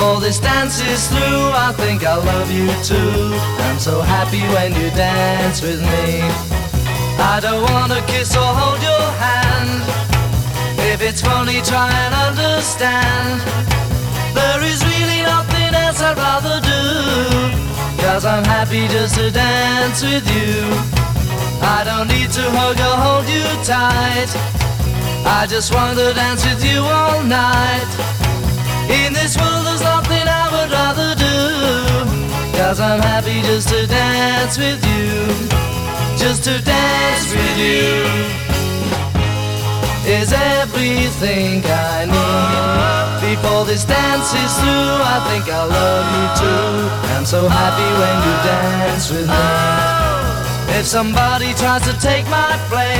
Before this dance is through, I think I love you too. I'm so happy when you dance with me. I don't wanna kiss or hold your hand. If it's funny, try and understand. There is really nothing else I'd rather do, 'cause I'm happy just to dance with you. I don't need to hug or hold you tight. I just want to dance with you all night. In this world there's nothing I would rather do, 'cause I'm happy just to dance with you. Just to dance with you is everything I need. Before this dance is through, I think I love you too. I'm so happy when you dance with me. If somebody tries to take my place,